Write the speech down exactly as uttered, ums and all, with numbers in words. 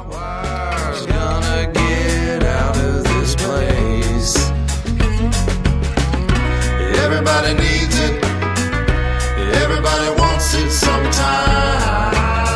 Wire's gonna get out of this place. Everybody needs it. Everybody wants it sometime.